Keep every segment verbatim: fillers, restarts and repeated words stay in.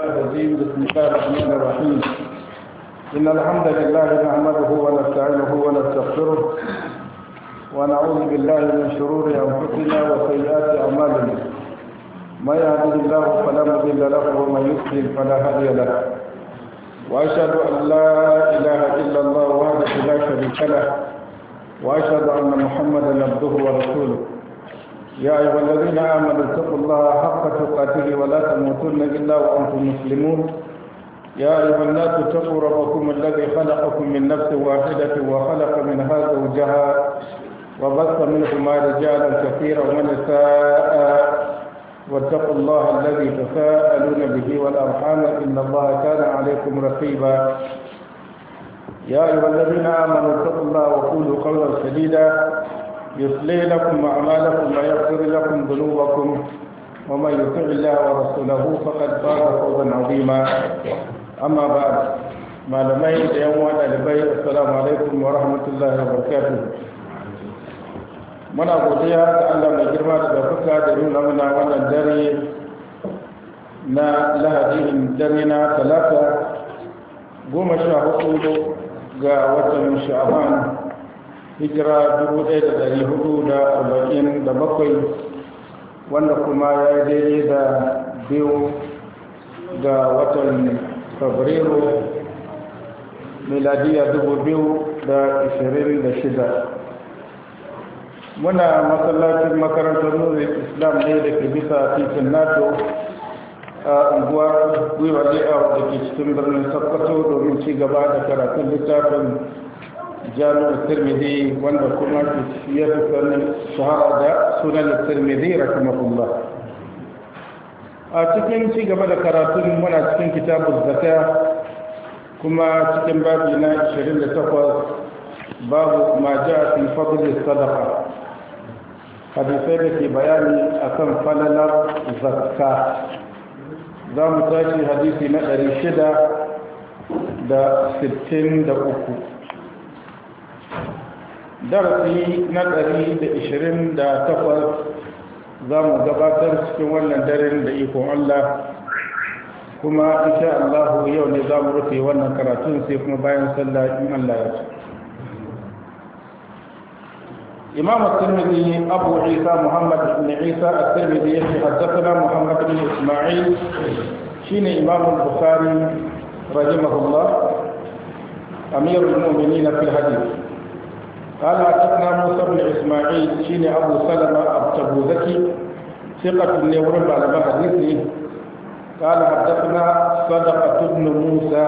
الرجيم بسم الله الرحمن الرحيم إن الحمد لله نحمده ونستعينه ونستغفره ونعوذ بالله من شرور أنفسنا وسيئات أعمالنا من يهده الله فلا مضل له ومن يضلل فلا هادي له وأشهد أن لا إله إلا الله وحده لا شريك له وأشهد أن محمدا عبده ورسوله يا أيها الذين آمنوا اتقوا الله حق تقاته ولا تموتن إلا وأنتم مسلمون يا أيها الناس اتقوا ربكم الذي خلقكم من نفس واحدة وخلق منها زوجها وبث منهما رجالا كثيرا ونساء واتقوا الله الذي تساءلون به والأرحام إن الله كان عليكم رقيبا يا أيها الذين آمنوا اتقوا الله وقولوا قولا سديدا يصلح لكم أعمالكم ويغفر لكم ذنوبكم ومن يطع الله ورسوله فقد فاز فوزا عظيما أما بعد معلمين يوم البيت السلام عليكم ورحمة الله وبركاته muna godiya ga Allah mai girma da ɗaukaka da nuna mana wannan dare na lahadin dare na talata goma sha hudu ga watan sha'aban hijira dubu ɗaya da ɗari hudu da arba'in da bakwai wanda kuma ya yi daidai da biyu ga watan fabrairu miladiya dubu biyu da ashirin da shida muna masallacin makarantar nuri islam ne da ke bisa titin nato a unguwar gwiwa layout da ke cikin birnin sokoto domin ci gaba da karatun littafin jami'ar tirmidhi wanda kuma ya fi sanin shahara da sunan tirmidhi rahimahullah a cikin ci gaba da karatun muna cikin kitabun zakka kuma cikin babi na ashirin da takwas babu ma ja'a fi fadl sadaqa hadisai da ke bayani akan falalar zakka za mu tashi hadisi na ɗari shida da sittin da uku darasi na ɗari da ishirin da takwas za mu gabatar cikin wannan daren da ikon Allah kuma insha Allah yau ne za mu rufe wannan karatun sai kuma bayan sallah in Allah ya ce إمام الترمذي أبو عيسى محمد بن عيسى الترمذي حدثنا محمد بن إسماعيل شين إمام البخاري رحمه الله أمير المؤمنين في الحديث قال حدثنا موسى بن إسماعيل شين أبو سلمة التبوذكي ثقة يورب على حديثه قال حدثنا صدقة بن موسى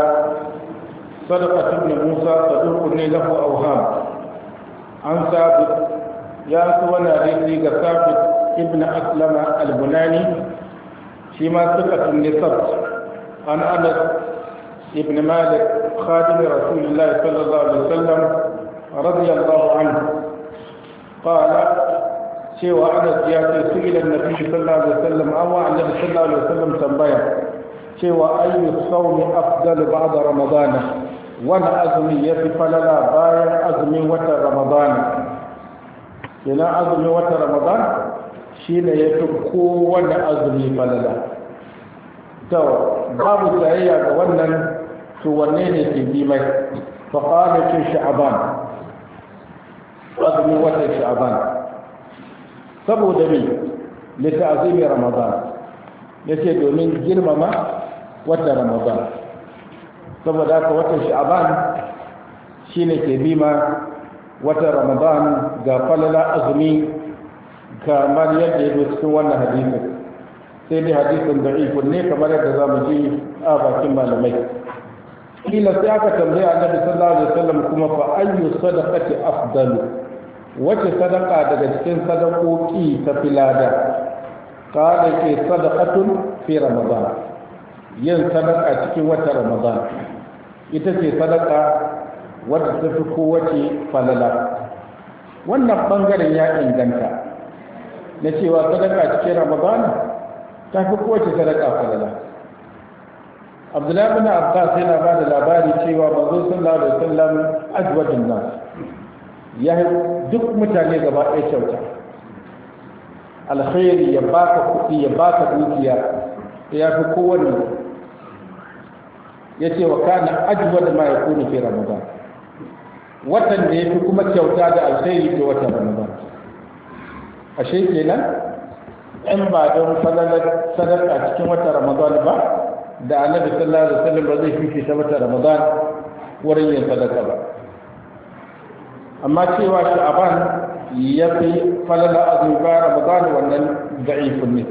صدقة بن موسى صدوق له أوهام عن ثابت يا سوانا ريسي ثابت ابن أسلم البناني فيما ثقة النصب عن أنس ابن مالك خادم رسول الله صلى الله عليه وسلم رضي الله عنه قال سوى أنس ياتي سئل النبي صلى الله عليه وسلم أو النبي صلى الله عليه وسلم تنبيه سوى أي الصوم أفضل بعد رمضان wani azumi ya fi falala bayan azumin watan ramadan kenan azumin watan ramadan shi ne ya fi kowane azumi falala to babu tsayayya ga wannan to wanne ne ke bi mai faƙaɗa ce sha'aban azumin watan sha'aban saboda ne lita azumin ramadan ya ce domin girmama watan ramadan saboda haka watan sha'aban shine ke bima watan ramadan ga falala azumi kamar yadda ya zo cikin wannan hadisin sai dai hadisin da'ifun ne kamar yadda za mu ji a bakin malamai kila sai aka tambaya annabi sallallahu alaihi wasallam kuma fa ayyu sadaqati afdalu wace sadaka daga cikin sadakoki ta filada kada ke sadaqatun fi ramadan yin sadaka cikin watan ramadan ita ce sadaka wadda ta fi kowace falala wannan bangaren ya inganta na cewa sadaka cikin ramadan ta fi kowace sadaka falala abdullahi bin abbas yana ba da labari cewa manzo sallallahu alaihi wasallam ajwadun nas ya duk mutane gaba ɗaya kyauta alkhairi ya baka kuɗi ya baka dukiya ya fi kowanne yace wa kana ajwad ma yakunu fi ramadan watan da yafi kuma kyauta da alkhairi ke watan ramadan ashe kenan in ba don falalar sadaka cikin watan ramadan ba da annabi sallallahu alaihi wasallam ba zai fifita watan ramadan wurin yin sadaka ba amma cewa sha'aban ya fi falala azumi ba ramadan wannan da'ifun ne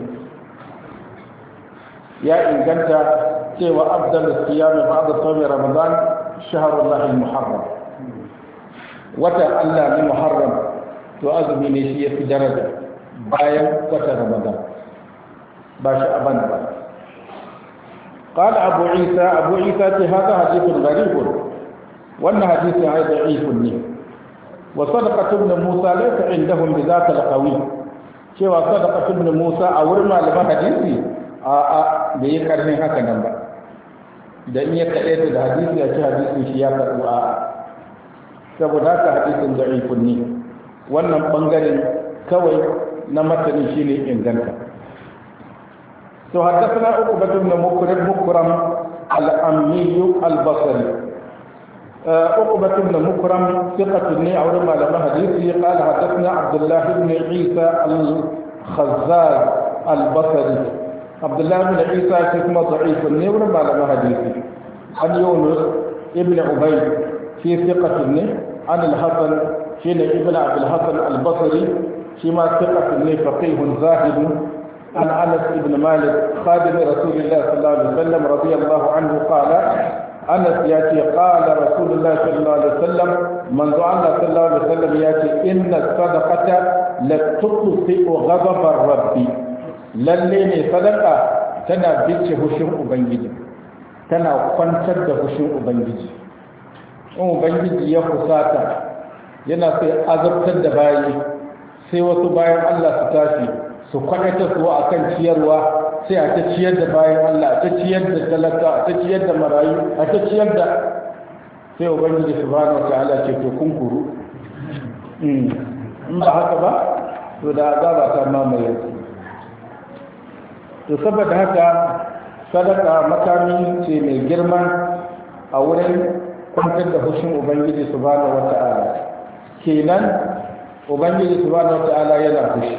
ya inganta cewa afdal siyami ba'da sawmi ramadan shahrullah al-muharram watan Allah ne muharram to azumi ne shi yafi daraja bayan watan ramadan ba sha'aban ba قال أبو عيسى أبو عيسى هذا حديث غريب وأن حديث هذا ضعيف وصدقة ابن موسى ليس عندهم بذاك القوي شوى صدقة ابن موسى أورما لما حديثي آآ بيكرني هكذا نمبر da in ya kaɗe da hadisi ya ci hadisin shi ya karɓu a saboda haka hadisin da'ifun ne wannan ɓangaren kawai na matanin shi ne inganta to haddathana uqbah ibn mukrim mukram al-ammi al-basri uqbah ibn mukram thiqatun ni awra malama hadisi qala haddathna abdullah ibn isa al-khazzaz al-basri abdullah ibn isa kuma da'if ni awra malama hadisi an yunus ibn ubayd fi thiqatun ni an al-hasan shi ne ibn abd al-hasan al-basri shi ma thiqatun ni faqih zahid عن انس بن مالك خادم رسول الله صلى الله عليه وسلم رضي الله عنه قال انس ياتي قال رسول الله صلى الله عليه وسلم من دعا الله صلى الله عليه وسلم ياتي ان الصدقه لتطفئ غضب الرب للي صدقه تنا بيتش هشم ubangiji tana kwantar da hushin ubangiji in ubangiji ya fusata yana sai azabtar da bayi sai wasu bayan Allah su tashi su kwanatar su a kan ciyarwa sai a ta ciyar da bayan Allah a ta ciyar da talaka a ta ciyar da marayu a ta ciyar da sai ubangiji subhanahu wataala ce to kun kuru in ba haka ba to da azaba ta mamaye to saboda haka sadaka makami ce mai girma a wurin kwantar da hushin ubangiji subhanahu wataala kenan ubangiji subhanahu wataala yana fushi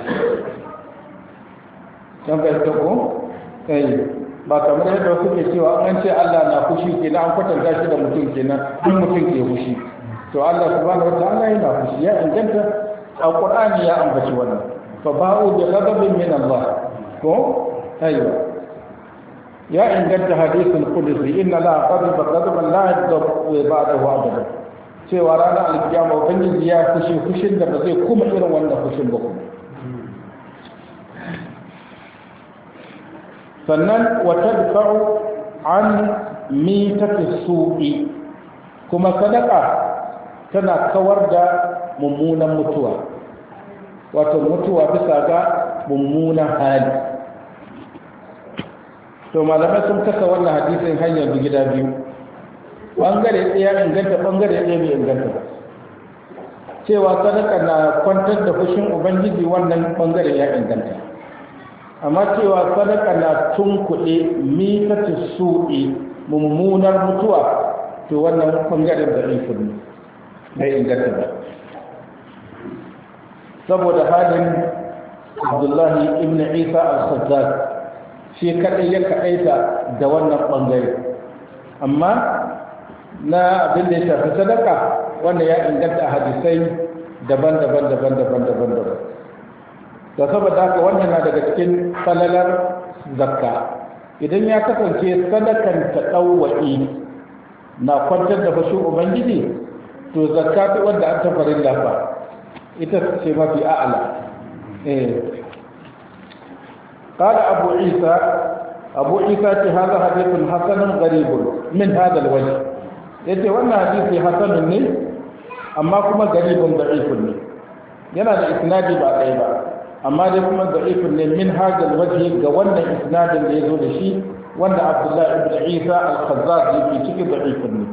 don ka yi ko? eh ba kamar yadda wasu ke cewa an ce Allah na fushi kenan an kwatanta shi da mutum kenan in mutum ke fushi to Allah subhanahu wataala yana fushi ya inganta alqur'ani ya ambaci wannan fa ba'u bi ghadabin min Allah ko aywa ya inganta hadisul qudsi inna la ghadaba ghadaban la yadhab ba'dahu abada cewa ranar alkiyama ubangiji ya fushi fushin da ba zai kuma irin wannan fushin ba kuma sannan wata dafa'u an mitati su'i kuma sadaka tana kawar da mummunan mutuwa wato mutuwa bisa ga mummunan hali to malamai sun kasa wannan hadisin hanyar gida biyu bangare ɗaya inganta bangare ɗaya bai inganta ba cewa sadaka na kwantar da fushin ubangiji wannan bangare ya inganta amma cewa sadaka na tunkuɗe mitati su'i mummunar mutuwa to wannan bangaren da ifin ne bai inganta ba saboda halin abdullahi ibn isa al-khazzaz shi kadai ya kaɗaita da wannan bangare amma na abin da ya shafi sadaka wanda ya inganta a hadisai daban-daban daban-daban daban-daban da saboda haka wannan na daga cikin falalar zakka idan ya kasance sadakan ta ɗauwa'i na kwantar da fashin ubangiji to zakka ta wanda an tafarin lafa ita ce mafi a'ala eh قال أبو عيسى أبو عيسى هذا حديث حسن غريب من هذا الوجه yace wannan hadisi hasanun ne amma kuma garibun da'ifun ne yana da isnadi ba ɗaya ba amma dai kuma da'ifun ne min hadal wajhi ga wannan isnadin da yazo da shi wanda Abdullah ibn Isa al-Khazzaz yake cikin da'ifun ne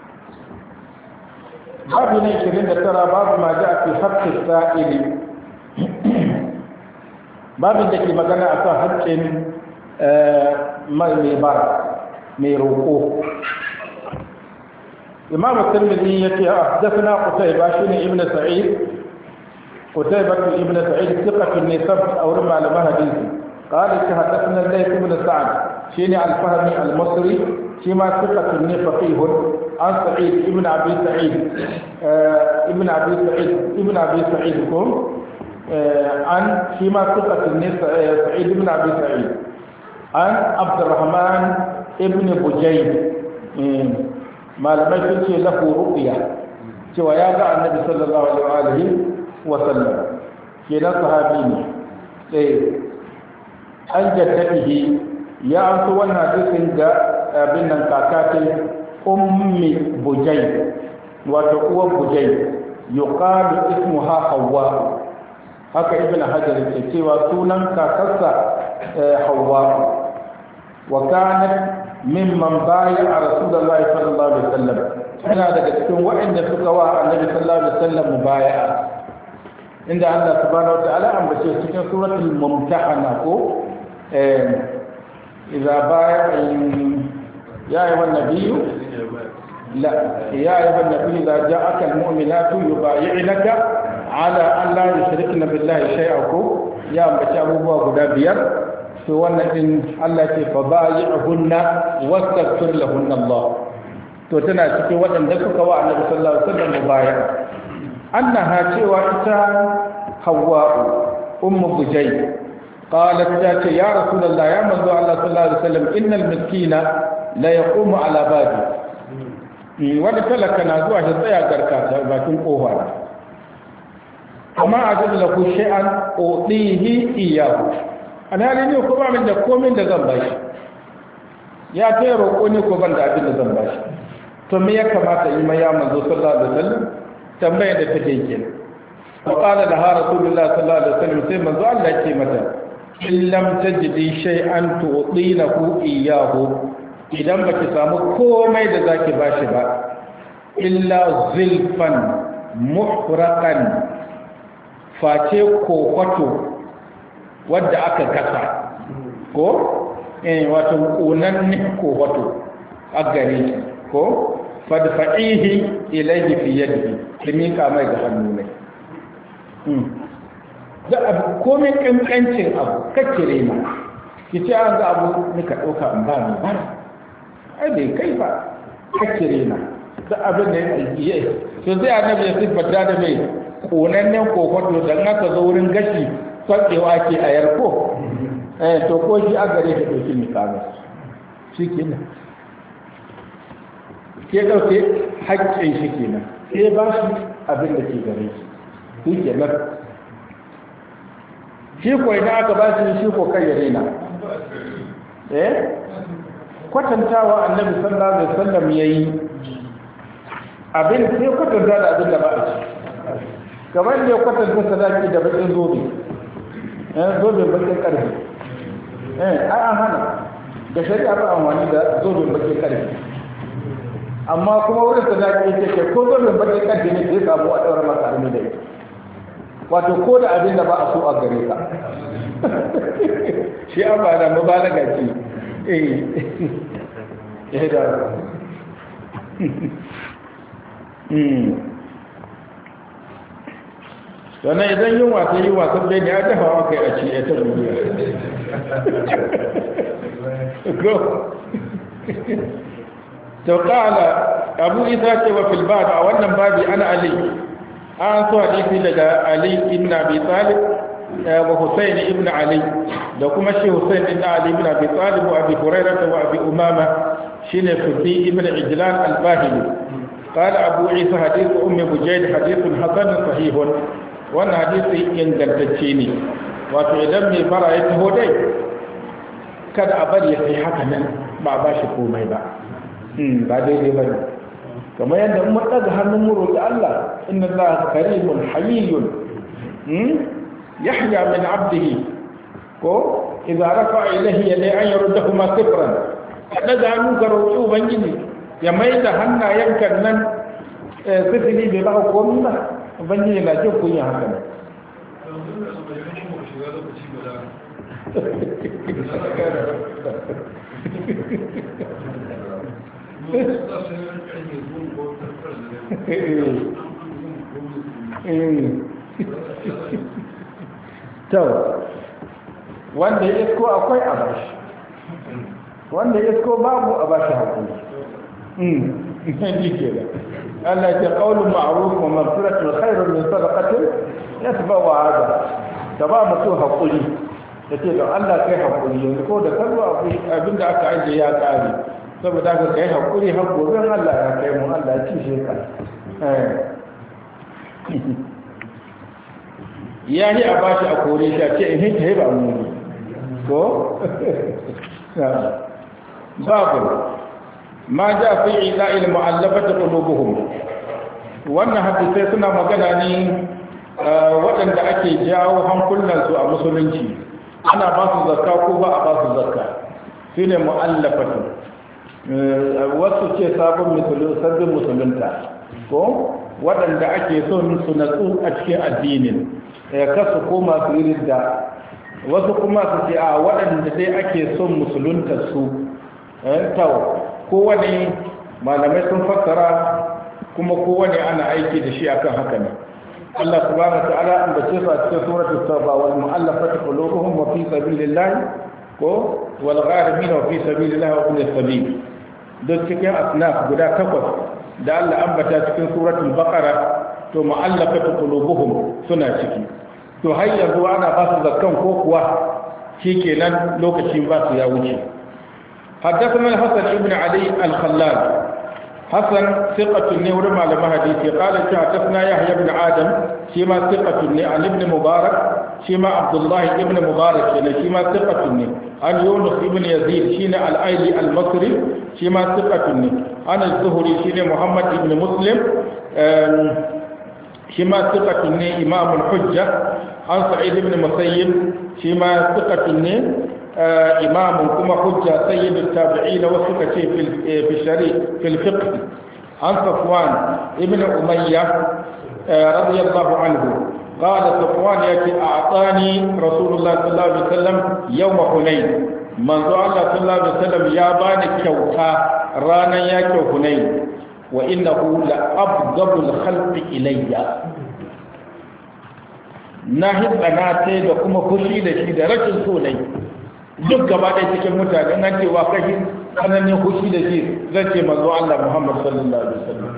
babu ne ishirin da tara babu ma ja'a fi haqqi sa'ili babin da ke magana akan haƙƙin mai bara mai roƙo. imam at-tirmidhi yace hadathana qutayba shine ibn sa'id qutayba ibn sa'id thiqatun nisab aw rama al-hadith qala hadathana al-layth ibn sa'd shine al-fahmi al-masri shima thiqatun faqih an sa'id ibn abi sa'id ibn abi sa'id ibn abi sa'id kum an shima thiqatun sa'id ibn abi sa'id an abd الرحمن ibn bujayd malamai sun ce lahu ruqya cewa ya ga annabi sallallahu alaihi wa sallam kenan sahabi ne eh an jaddadihi ya amsa wannan hadisin ga abin nan kakatai ummi bujay wato uwar bujay yuqalu ismuha hawa haka ibn hajar ke cewa sunan kakarsa hawa wa kanat mimman baya a rasulullahi sallallahu alaihi wasallam yana daga cikin waɗanda suka wa annabi sallallahu alaihi wasallam mubaya'a inda Allah subhanahu wataala ambace cikin suratul mumtahana ko eh idza baya ya ayyuhan nabiyyu la ya ayyuhan nabiyyu idza ja'aka almu'minatu yubayyi'naka ala an la yushrikna billahi shay'an ko ya ambace abubuwa guda biyar to wannan din Allah ce fa bayi'hunna wastaghfir lahunna Allah to tana cikin waɗanda suka wa Annabi sallallahu alaihi wasallam mubaya annaha cewa ita Hawwa ummu Bujay qalat ta ce ya rasulullah ya manzo Allah sallallahu alaihi wasallam innal miskina la yaqumu ala babi wanda talaka na zuwa shi tsaya garka ta bakin kofa amma ajin lahu shay'an udihi iyyahu alhali ne ko ba min da komin da zan bashi ya ta roƙo ne ko ban da abin da zan bashi to me ya kamata yi ma ya manzo sallallahu alaihi wasallam tambayar da take yake wa qala laha rasulullah sallallahu alaihi wasallam sai manzo Allah ce mata in lam tajidi shay'an tu'dinahu iyyahu idan baki samu komai da zaki bashi ba illa zilfan muhraqan face kokwato wadda aka kasa ko eh wato kunan ne ko wato agare ko fadfa'ihi ilayhi fi yadihi kimi ka mai ga hannu ne hmm da abu komai kankancin abu kakkire ma kice an ga abu ni ka dauka in ba ni bara ai dai kai ba kakkire na da abin da yake to sai annabi ya sifata da mai kunan ne ko wato dan aka zo wurin gashi kwakewa ke a yarko eh to ko shi a gare ka dauki mikami shi kenan ke dauke haƙƙin shi kenan sai ba shi abin da ke gare shi shi kenan shi ko idan aka ba shi shi ko kai ya rena eh kwatantawa annabi sallallahu alaihi wasallam yayi abin sai kwatanta da abin da ba a ci kamar ne kwatanta sadaki da bakin zobe eh zobe bakin karfi eh ai an hana da shari'a ba amfani da zobe bakin karfi amma kuma wurin sadaki yake ce ko zobe bakin karfi ne sai samu a daura maka armi da ita wato ko da abin da ba a so a gare ka shi an ba da mubalaga ce eh eh da hmm sannan idan yin wasa yi wasan bai ne ya dafa wa kai a ci ya ta duniya ko to kala abu isa ce wa fil bab a wannan babi ana ali an so hadisi daga ali ibn abi talib wa husayn ibn ali da kuma shi husayn ibn ali ibn abi talib wa abi hurairah wa abi umama shine fudi ibn ijlan al-bahili قال أبو عيسى حديث أم بجيد حديث حسن صحيح wannan hadisi ingantacce ne wato idan mai fara ya taho dai kada a bari ya kai haka nan ba ba shi komai ba ba daidai ba ne kamar yadda mun daga hannun mu roƙi Allah inna Allah karimun hayyun yahya min abdihi ko idza rafa ilayhi ya an yaruddahu ma sifran daga hannun ka roƙi ubangiji ya mai da hannayen kan nan sifili bai ba komai ba ubangiji na jin kunya haka ne wanda ya isko akwai a bashi wanda ya isko babu a bashi hakuri ne ke da Allah ya qaulun ma'ruf wa maghfiratun khairun min sadaqatin yatba'u hada ta ba mutum hakuri yace don Allah kai hakuri yanzu ko da kallo abinda aka aje ya kare saboda ka kai hakuri har gobe Allah ya kai mu Allah ya ci shi ka eh ya ni a bashi a kore shi a ce in hinta ba mu ko babu ma ja fi ila'il mu'allafati qulubuhum wannan hadisi suna magana ne waɗanda ake jawo hankulansu a musulunci ana ba su zakka ko ba a ba su zakka shine mu'allafatu wasu ce sabon musulun musulunta ko waɗanda ake son su natsu a cikin addinin ya kasu koma su yi da wasu kuma su ce a waɗanda dai ake son musulunta su tau kowane malamai sun fassara kuma kowane ana aiki da shi akan haka ne Allah subhanahu wa ta'ala an bace su a cikin suratul tauba wal mu'allafati qulubuhum wa fi sabilillah ko wal gharimin wa fi sabilillah wa ibn sabil don cikin asnaf guda takwas da Allah ambata cikin suratul baqara to mu'allafati qulubuhum suna ciki to har yanzu ana ba su zakkan ko kuwa shikenan lokacin ba su ya wuce حدثنا الحسن ابن علي الخلال حسن ثقة ورمى على حديثي قال حدثنا يحيى بن آدم شيما ثقة عن ابن مبارك شيما عبد الله ابن مبارك شيما ثقة عن يونس ابن يزيد شينا الأيلي المصري شيما ثقة عن الزهري شينا محمد ابن مسلم شيما ثقة إمام الحجة عن سعيد بن مسيب شيما ثقة إمام كما حجة سيد التابعين وسكة في في الشريع في الفقه عن صفوان ابن أمية رضي الله عنه قال صفوان يأتي أعطاني رسول الله صلى الله عليه وسلم يوم حنين منذ الله صلى الله عليه وسلم يا باني كوكا رانا يا حنين وإنه لأبغض الخلق إلي ناهد أناتي لكم خشي لشي درجة سوني duk gaba ɗaya cikin mutane nan cewa kashi tsananin hushi da shi zan ce manzo Allah Muhammad sallallahu alaihi wasallam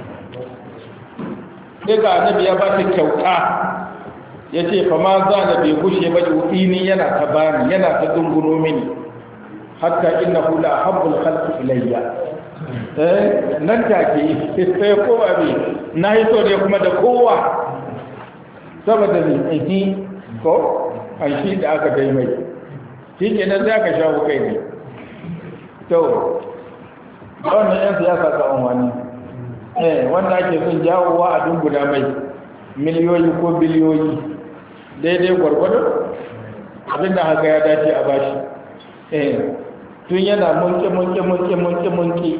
sai ga annabi ya ba shi kyauta yace fa ma za da bai gushe ba ni yana ta bani yana ta dunguno mini hatta innahu la habbul khalqi ilayya eh nan take sai ko abi na yi so ne kuma da kowa saboda ni ko an shi da aka dai mai shi ke nan za ka shawo kai ne to wannan yan siyasa ka wani eh wanda ake son jawowa a dunguda mai miliyoyi ko biliyoyi daidai gwargwado abinda haka ya dace a bashi eh tun yana munke munke munke munke munke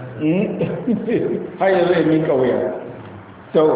har yanzu ya mika wuya to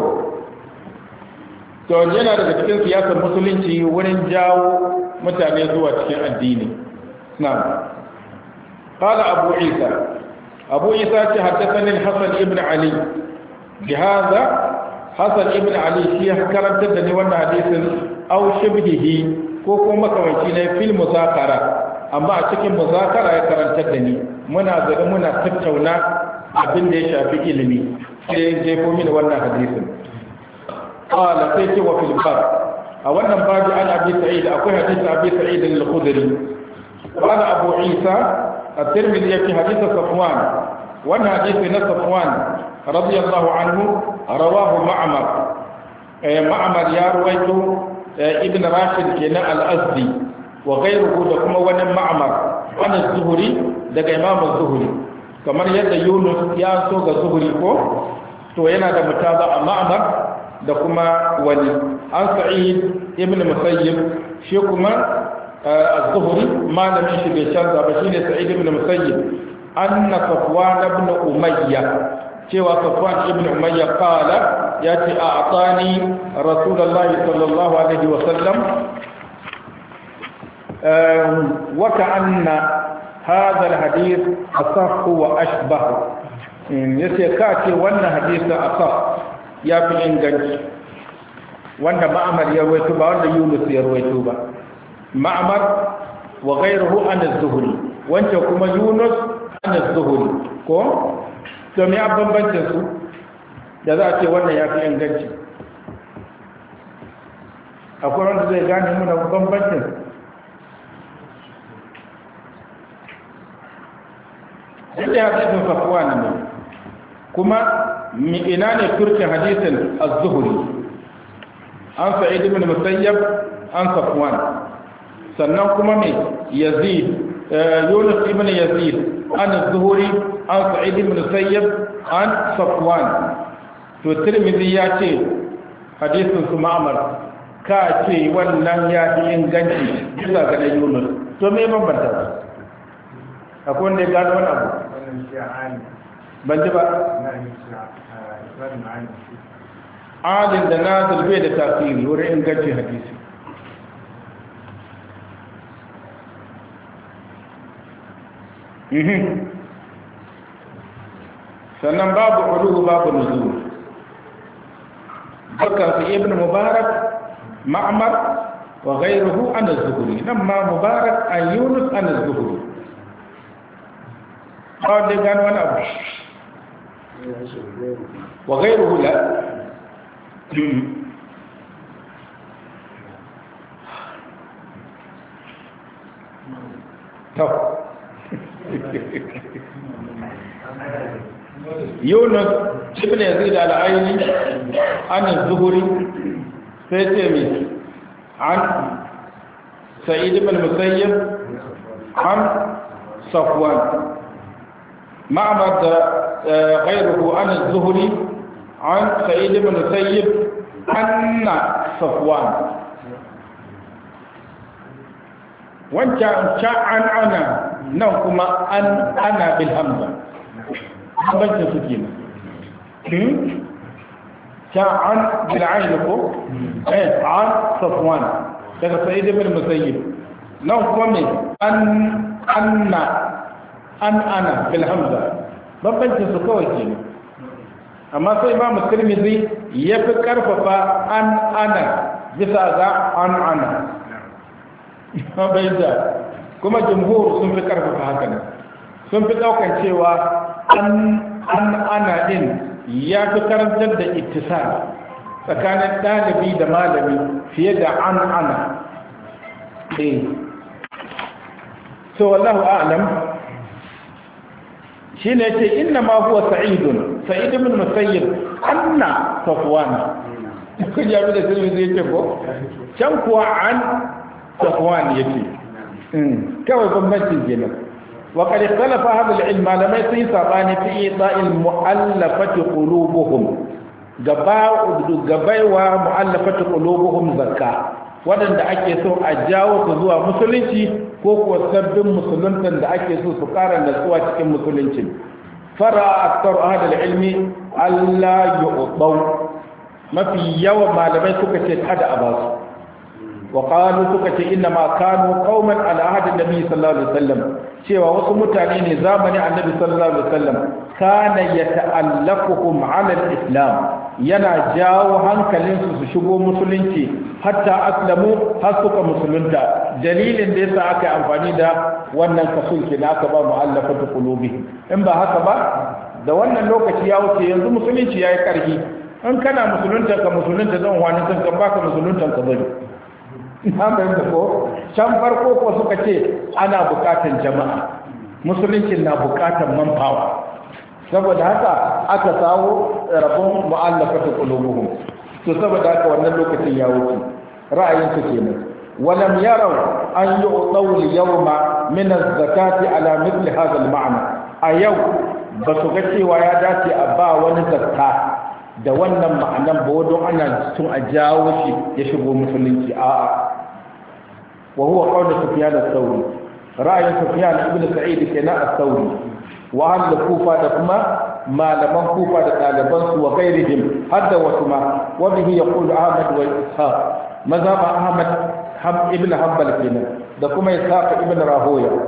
to yana daga cikin siyasar musulunci wurin jawo mutane zuwa cikin addini na'am qala abu isa abu isa ce haddathani al-hasan ibn ali bihadha hasan ibn ali shi ya karanta da ni wannan hadisin aw shibhihi ko kuma makamanci ne fil muzakara amma a cikin muzakara ya karanta da ni muna zaga muna tattauna abin da ya shafi ilimi sai je ko mini wannan hadisin qala sai ce wa fil bab a wannan babu an abi sa'id akwai hadisi abi sa'id al-khudri qala abu isa at-tirmidhi fi hadith safwan wannan hadisi na safwan radiyallahu anhu rawahu ma'mar eh ma'mar ya ruwaito ibn rashid kenan al-azdi wa ghayruhu da kuma wani ma'mar an az-zuhri daga imam az-zuhri kamar yadda yunus ya so ga zuhri ko to yana da mutaba ma'mar da kuma wani an sa'id ibn musayyib shi kuma az-zuhri malamin shi bai canza ba shine sa'id ibn musayyib anna safwan ibn umayya cewa safwan ibn umayya qala yati a'tani rasulullahi sallallahu alaihi wa sallam wa ka'anna hadha alhadith asah wa ashbah yace ka ce wannan hadisin asah ya fi inganci wanda ma'amar ya rawaito ba wanda Yunus ya rawaito ba ma'amar wa ghayruhu an az-zuhri wanda kuma Yunus an az-zuhri ko to me bambancin su da za a ce wannan ya fi inganci akwai wanda zai gane muna bambancin yadda hadisin Safwan ne kuma ina ne turkin hadisin az-zuhri an Sa'id ibn Musayyab an Safwan sannan kuma me Yazid Yunus ibn Yazid an az-zuhri an Sa'id ibn Musayyab an Safwan to Tirmidhi ya ce hadisin su Ma'mar ka ce wannan ya fi inganci bisa ga Yunus to me bambanta akwai wanda ya gano wani abu ban ji ba adin da nazil bai da tasiri wurin ingancin hadisi sannan babu uluhu babu nuzul dukkan su ibn mubarak ma'mar wa ghayruhu an az-zuhri nan ma mubarak an yunus an az-zuhri ba da gano wani abu wa ghayruhu la to Yunus ibn Yazid al-Aini an az-Zuhri sai ce mi an Sa'id ibn Musayyib an Safwan Ma'mar ghayruhu an az-Zuhri an Sa'id ibn Musayyib anna Safwan wancan sha'an ana nan kuma an ana bil hamza bambancin su kenan sha'an bil ayn ko eh an Safwan daga Sa'id ibn Musayyib nan kuma me an anna an ana bil hamza bambancin su kawai kenan amma sai Imam Tirmidhi ya fi karfafa an ana bisa ga an ana bai da kuma jumhur sun fi karfafa haka ne sun fi daukan cewa an an ana din ya fi karantar da ittisal tsakanin dalibi da malami fiye da an ana eh so wallahu a'lam shine yace inna ma huwa sa'idun sa'id ibn musayyib anna safwan kun ya bi da sai zai ce ko can kuwa an safwan yake kawai bambancin kenan wa qad ikhtalafa hadha al-ilm malamai sun sabani fi ita'il mu'allafati qulubuhum gaba gabaiwa mu'allafati qulubuhum zakka wadanda ake so a jawo su zuwa musulunci ko kuwa sabbin musuluntan da ake so su ƙara natsuwa cikin musulunci fara aktar ahad al-ilmi Allah yu'taw mafi yawa malamai suka ce kada a basu wa qalu suka ce inna ma kanu qauman ala ahad an-nabi sallallahu alaihi wasallam cewa wasu mutane ne zamanin annabi sallallahu alaihi wasallam kana yata'allaquhum ala al-islam yana jawo hankalinsu su shigo musulunci hatta aslamu har suka musulunta dalilin da yasa aka yi amfani da wannan kasul ke da aka ba mu'allafatu qulubihim in ba haka ba da wannan lokaci ya wuce yanzu musulunci yayi karfi in kana musulunta ka musulunta zan wani san kan baka musulunta ka bari ina bayan da ko can farko ko suka ce ana bukatan jama'a musulunci na bukatan manpower saboda haka aka sawo rabon mu'allafatu qulubuhum to saboda haka wannan lokacin ya wuce ra'ayin su kenan walam yaraw an yu'taw al-yawma min az-zakati ala mithli hadha al-ma'na a yau ba su ga cewa ya dace a ba wani zakka da wannan ma'anan ba wadon ana tun a jawo shi ya shigo musulunci a'a wa huwa qawl sufyan ath-thawri ra'ayin sufyan ibn sa'id kenan ath-thawri wa ahli kufa da kuma malaman kufa da ɗaliban su wa ghairihim hadda wasu ma wa bihi yaqulu ahmad wa ishaq mazhab ahmad ibn hanbal kenan da kuma ishaq ibn rahoya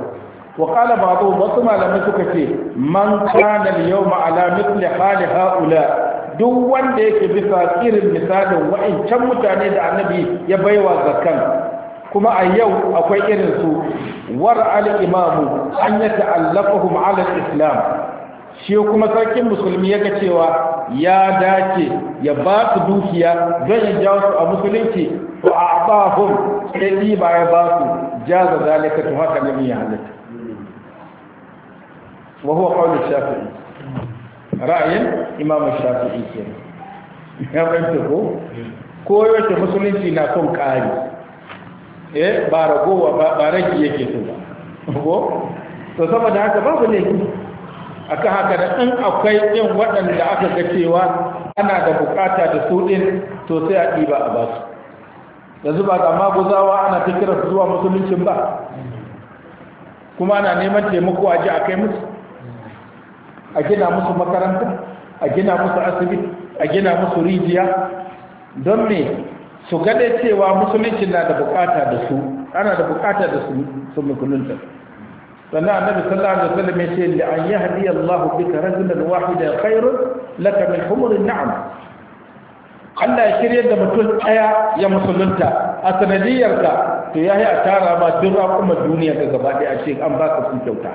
wa qala ba'dhu wasu malamai suka ce man kana al-yawma ala mithli hali haula duk wanda yake bisa irin misalin wa'ancan mutane da annabi ya baiwa zakan kuma a yau akwai irin su war al-imamu an yata'allafahum ala al-islam shi kuma sarkin musulmi yaga cewa ya dace ya ba su dukiya don ya jawo su a musulunci to a abahum sai ba ya ba su jaza zalika to haka ne ya halatta wa huwa qawl shafi'i ra'ayin imam shafi'i ke ya bayyana ko ko yace musulunci na son kari eh ba ragowa ba rage yake so ba ko to saboda haka babu laifi aka haka da in akwai yin waɗanda aka ga cewa ana da bukata da su din to sai a ɗiba a basu yanzu ba ga maguzawa ana ta kira su zuwa musuluncin ba kuma ana neman taimako a ji a kai musu a gina musu makaranta a gina musu asibiti a gina musu rijiya don me su gada cewa musulunci na da bukata da su ana da bukata da su su musulunta sannan annabi sallallahu alaihi wasallam ya ce li an yahdi Allahu bika rajulan wahidan khairun laka min humurin na'am Allah ya shirye da mutum daya ya musulunta a sanadiyarka to yayi a tara ma duk kuma duniya ga gaba ɗaya a ce an baka su kyauta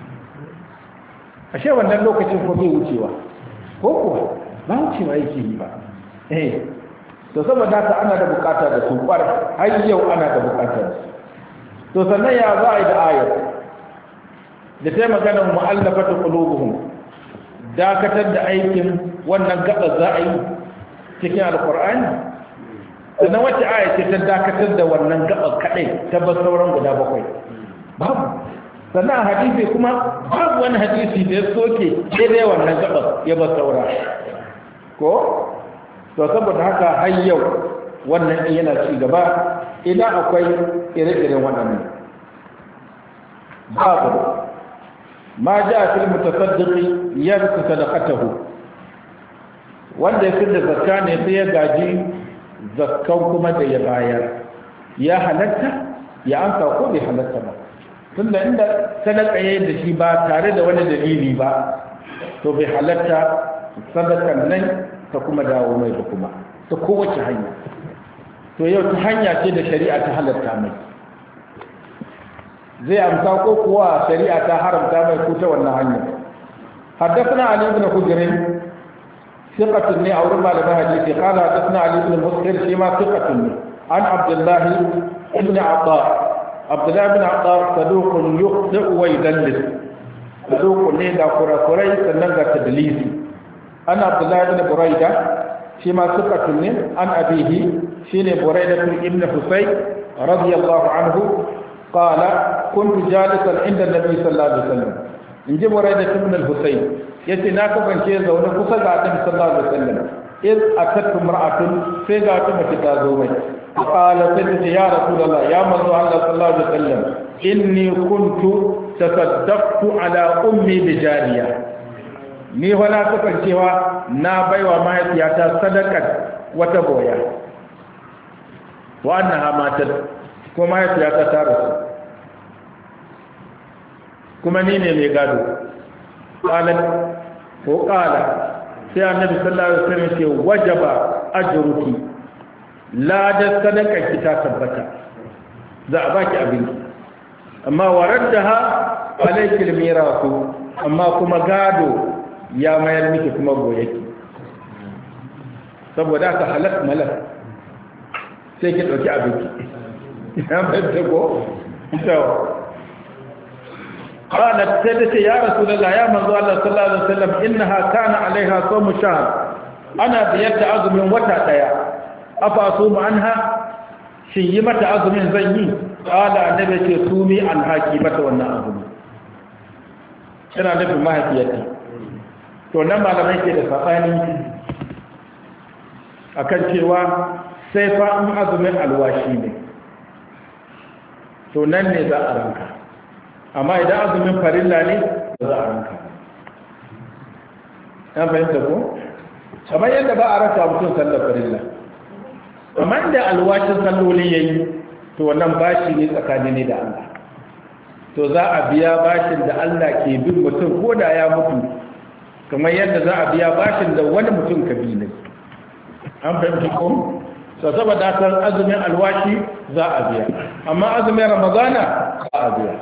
ashe wannan lokacin ko bai wucewa ko kuwa ba wucewa yake yi ba eh to saboda haka ana da bukata da su kwar har yau ana da bukata da su to sannan ya za a yi da ayar da ta magana mu'allafatu qulubuhum dakatar da aikin wannan gaba za a yi cikin alqur'ani sannan wacce aya ce ta dakatar da wannan gaba kadai ta bar sauran guda bakwai babu sannan hadisi kuma babu wani hadisi da ya soke daidai wannan gaba ya bar saura ko to saboda haka har yau wannan din yana ci gaba idan akwai ire-iren waɗannan babu ma ja fil mutasaddiqi yarku sadaqatahu wanda ya da zakka ne sai ya gaji zakkan kuma da ya bayar ya halatta ya anka ko bai halatta ba tunda inda sadaka yayin da shi ba tare da wani dalili ba to bai halatta sadakan nan ta kuma dawo mai da kuma ta kowace hanya to yau ta hanya ce da shari'a ta halatta mai zai amsa ko kuwa shari'a ta haramta mai ko ta wannan hanya حدثنا علي بن حجر ثقة أو ربما لما حديث قال حدثنا علي بن مسهر فيما ثقة عن عبد الله بن عطاء عبد الله بن عطاء صدوق يخطئ ويدلس صدوق ليدا قرى قري سننغا تدليسي أنا عبد الله بن بريدة فيما ثقة عن أبيه شين بريدة بن حسين رضي الله عنه قال كنت جالسا عند النبي صلى الله عليه وسلم إن جي بريدة بن الحسين يتناك فانشي زونا قصة النبي صلى الله عليه وسلم إذ أتت امرأة فيغات مكتازومي قال سيدي يا رسول الله يا من الله صلى الله عليه وسلم إني كنت تصدقت على أمي بجارية ni wana sukan cewa na baiwa mahaifiyata sadakar wata boya wa annaha matat ko mahaifiyata ta rasu kuma ni ne mai gado qalat ko qala sai annabi sallallahu alaihi wasallam ce wajaba ajruki la da sadaka ki ta tabbata za a baki abin amma waraddaha alayki almirasu amma kuma gado ya mayar miki kuma goyeki saboda ka halak malak sai ki dauki abinki ya bada go to qalat sadati ya rasulullah ya manzo Allah sallallahu alaihi wasallam innaha kana alaiha sawm shahr ana biyata azumin wata daya afa sumu anha shin yi mata azumin zan yi qala annabi ce sumi an haki mata wannan azumi kana nufin mahaifiyarta to nan malamai ke da sabani akan cewa sai fa in azumin alwashi ne to nan ne za a ranka amma idan azumin farilla ne za a ranka an fahimta ko kamar yadda ba a rasa mutum sallar farilla amma inda alwashin salloli yayi to wannan bashi ne tsakani ne da Allah to za a biya bashin da Allah ke bin mutum ko da ya mutu kamar yadda za a biya bashin da wani mutum ka bi ne an fahimta ko to saboda kan azumin alwashi za a biya amma azumin ramadana ba a biya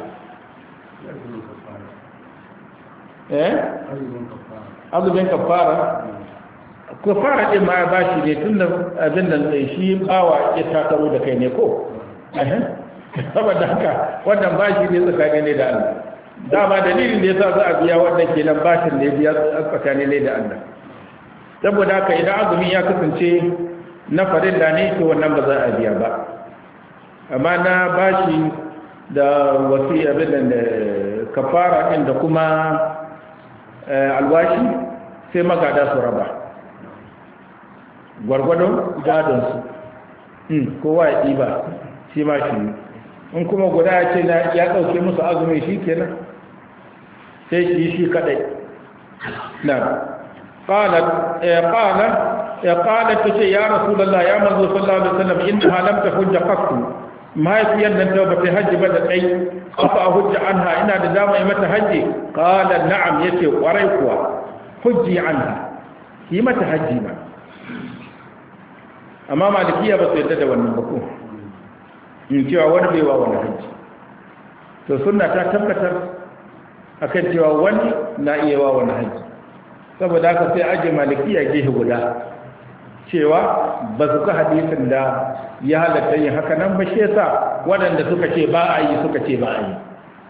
eh azumin kafara kafara din ma ba shi ne tunda abin da shi bawa ya takaro da kai ne ko eh saboda haka wannan bashi ne tsakanin ne da Allah dama dalilin da yasa za a biya wannan kenan bashin ne biya tsakanin ne da Allah saboda haka idan azumi ya kasance na farilla ne to wannan ba za a biya ba amma na bashi da wasi abin da kafara din da kuma alwashi sai magada su raba gwargwadon gadonsu kowa ya ɗiba shi ma shi in kuma guda ya ce ya ɗauke musu azumi shi kenan sai shi shi kaɗai na ƙalar ya ƙalar ta ce ya rasu lalla ya manzo sallallahu alaihi wasallam inda halamta hujja fakku mahaifiyar nan ta bata hajji ba da ɗai kafa a hujja anha ina da dama yi mata hajji ƙalar na'am ya ce ƙwarai kuwa hujji anha yi mata hajji ba amma malikiya ba su yadda da wannan bako in cewa wani bai wa wani hajji to sunna ta tabbatar akan cewa wani na iya wa wani hajji saboda haka sai aje malikiya gehe guda cewa ba su ka hadisin da ya halatta yin haka nan ba shi yasa waɗanda suka ce ba a yi suka ce ba a yi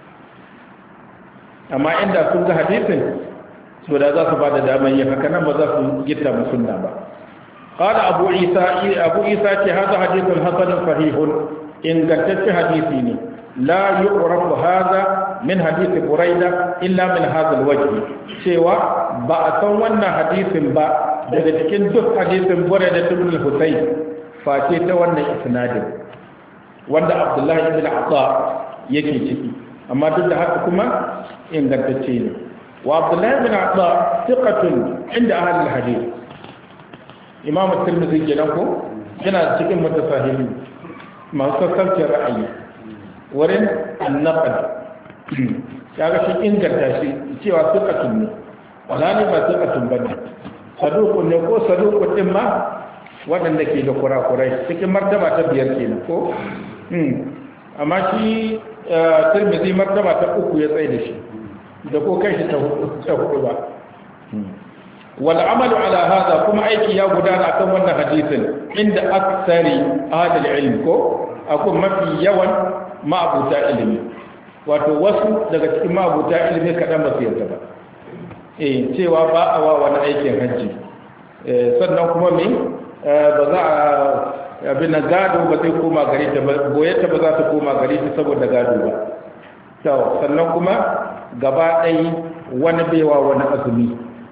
amma inda sun ga hadisin so da za su ba da damar yin haka nan ba za su gita mu sunna ba قال أبو عيسى أبو عيسى هذا حديث حسن صحيح إن قلت حديثين لا يعرف هذا من حديث بريدة إلا من هذا الوجه سوى بأسونا حديث با لكن دف حديث بريدة بن الحسين فاتيت وانا إسناد وانا عبد الله بن عطاء يكي تكي أما دل حقكما إن قلت وعبد الله بن عطاء ثقة عند أهل الحديث imam at-tirmidhi kenan ko yana cikin mutasahibi masu sassaucin ra'ayi wurin annaqad kaga shi inganta shi cewa suqatun ne wala ne ba suqatun bane saduqun ne ko saduqun din ma wadanda ke da kurakurai cikin martaba ta biyar kenan ko amma shi tirmidhi martaba ta uku ya tsaye da shi da ko kai shi ta hudu ba والعمل على هذا كما أيكي يا غدانا أكون وانا حديثا عند أكثر أهل العلم كو أكون ما في يوان ما أبوتا علمي وتوسو daga cikin ma abuta ilimi kadan ba su yarda ba eh cewa ba a wa wani aikin haji eh sannan kuma me ba za a abin gado ba zai koma gari ta ba goyeta ba za ta koma gari ta saboda gado ba to sannan kuma gaba ɗaya wani baiwa wani azumi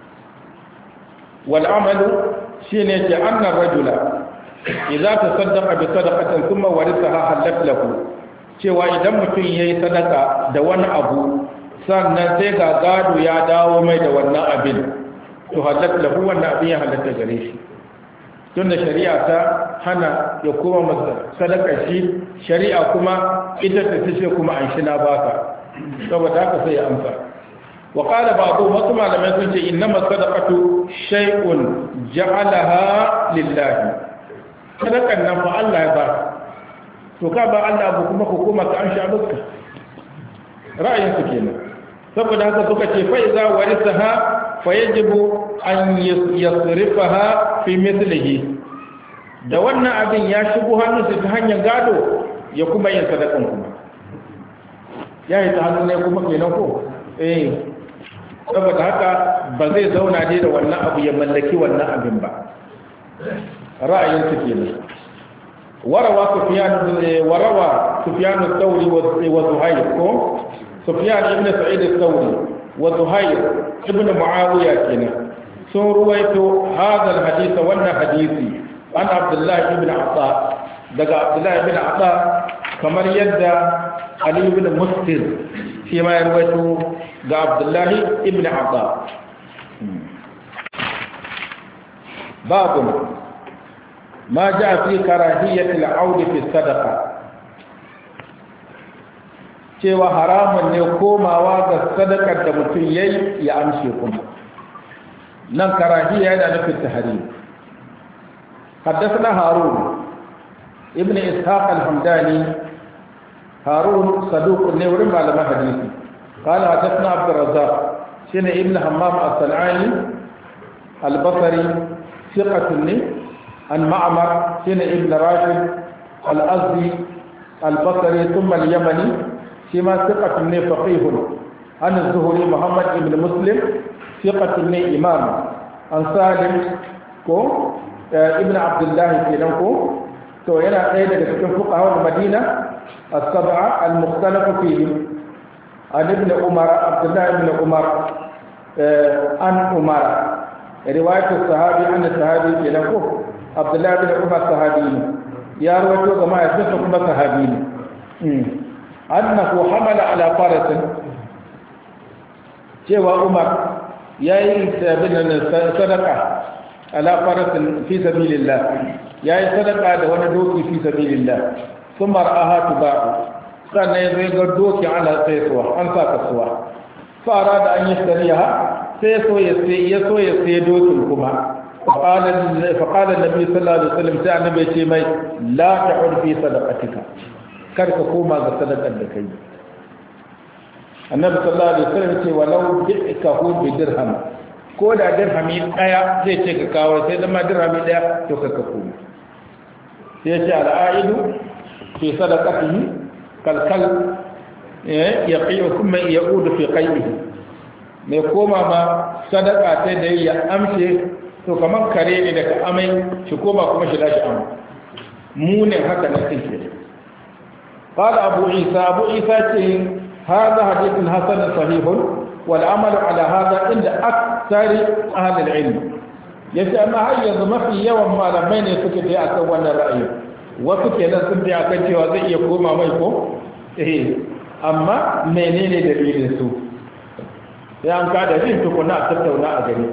والعمل شيء أن الرجل إذا تصدق بصدقة ثم ورثها حلت له cewa idan mutum ya yi sadaka da wani abu sannan sai ga gado ya dawo mai da wannan abin to halatta lahu wannan abin ya halatta gare shi tunda shari'a ta hana ya koma masa sadaka shi shari'a kuma ita ta ce kuma an shi na baka saboda haka sai ya amsa وقال بعضهم وكما لم يكن إنما الصدقة شيء جعلها لله صدقة نفع الله يبارك وكابا الله أبوكم حكومة عن شعبك رأي سكينة saboda haka suka ce fa iza warisaha fa yajibu an yasrifaha fi mithlihi da wannan abin ya shigo hannunsa ta hanyar gado ya kuma yin sadakan kuma ya yi ta hannu ne kuma kenan ko eh saboda haka ba zai zauna ne da wannan abu ya mallaki wannan abin ba ra'ayin su kenan warawa sufyan warawa sufyan al-thawri wa zuhayr ko sufyan ibn sa'id al-thawri wa zuhayr ibn muawiya kenan sun ruwaito hadha al-hadith wannan hadisi an abdullah ibn ata daga abdullah ibn ata kamar yadda ali ibn mustir shi ma ya ruwaito ga abdullahi ibn abba babu ma ja fi karahiyyati al-aud fi sadaqa cewa haramun ne komawa ga sadakar da mutum yayi ya amshe kuma nan karahiya yana nufin tahrim. حدثنا هارون ابن إسحاق الحمداني هارون صدوق النور على حديثي قال حدثنا عبد الرزاق شن ابن حمام الصنعاني البصري ثقة عن معمر شن ابن راشد الأزدي البصري ثم اليمني شما ثقة فقيه عن الزهري محمد بن مسلم ثقة إمام عن سالم كو ابن عبد الله كينكو تو yana ɗaya daga cikin fuqaha Madina as-sab'a al-mukhtalaf fihim an ibn Umar Abdullah ibn Umar an Umar riwayat as-sahabi an sahabi kenan Abdullah ibn Umar sahabi ne ya rawaito ga mahaifinsa kuma sahabi ne annahu hamala ala farasin cewa Umar yayi sadaka ala farasin fi sabilillah yayi sadaka da wani doki fi sabilillah thumma ra'aha tuba'u sannan yazo ga doki ana sayarwa an sa kasuwa fara da an yashtariha sai so ya sai ya so ya sai dokin kuma faqala faqala annabi sallallahu alaihi wasallam sai annabi ce mai la ta'ud fi sadaqatika kar ka koma ga sadakar da kai annabi sallallahu alaihi wasallam ce walau bi'kahu bi dirham ko da dirhami daya zai ce ka kawo sai zama dirhami daya to ka ka koma sai ce al'aidu fi sadaqatihi kalkal ya qiyu kuma yaudu fi qaydihi mai koma ma sadaka sai da ya amshe to kamar kare ne daga amai shi koma kuma shi dashi amai munin haka na tinke qala abu isa abu isa ce hada hadithun hasan sahihun wal amal ala hada inda aktsari ahli al-ilm yace amma har yanzu mafi yawan malamai ne suke da akan wannan ra'ayi wasu kenan sun da akan cewa zai iya koma mai ko eh amma menene dalilin su sai an ka da jin tukuna a tattauna a gari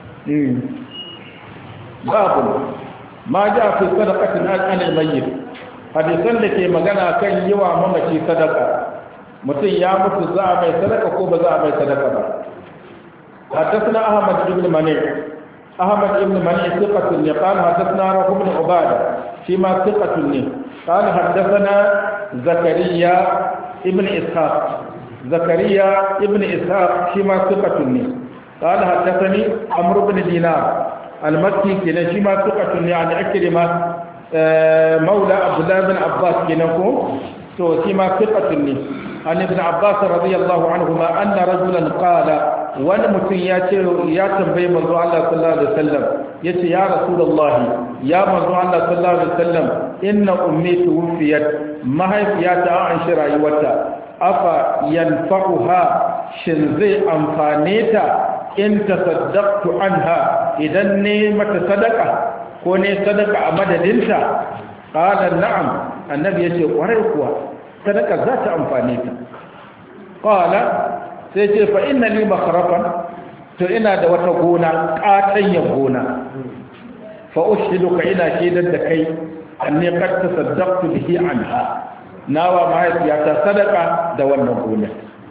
babu ma ja fi sadaqatin an al-mayyit hadisan da ke magana kan yawa mamaci sadaka mutum ya mutu za a mai sadaka ko ba za a mai sadaka ba حدثنا أحمد بن منيع أحمد بن منيع ثقة قال حدثنا روح بن عبادة فيما ثقة قال حدثنا زكريا ابن إسحاق زكريا ابن إسحاق فيما ثقة قال حدثني عمرو بن دينار المكي كنا فيما ثقة عن عكرمة مولى عبد الله بن عباس كنكو تو فيما ثقة عن ابن عباس رضي الله عنهما أن رجلا قال wani mutum ya ce ya tambayi manzo Allah sallallahu alaihi wasallam yace ya rasulullahi ya manzo Allah sallallahu alaihi wasallam inna ummi tuwfiyat mahaifiyata an shi rayuwarta afa yanfa'uha shin zai amfane ta in tasaddaqtu anha idan ne mata sadaka ko ne sadaka a madadinta qala na'am annabi yace kwarai kuwa sadaka za ta amfane ta qala sai ce fa inna li makharafan to ina da wata gona katanyen gona fa ushiduka ina shedar da kai anni qad tasaddaqtu bihi anha nawa mahaifiyata sadaka da wannan gona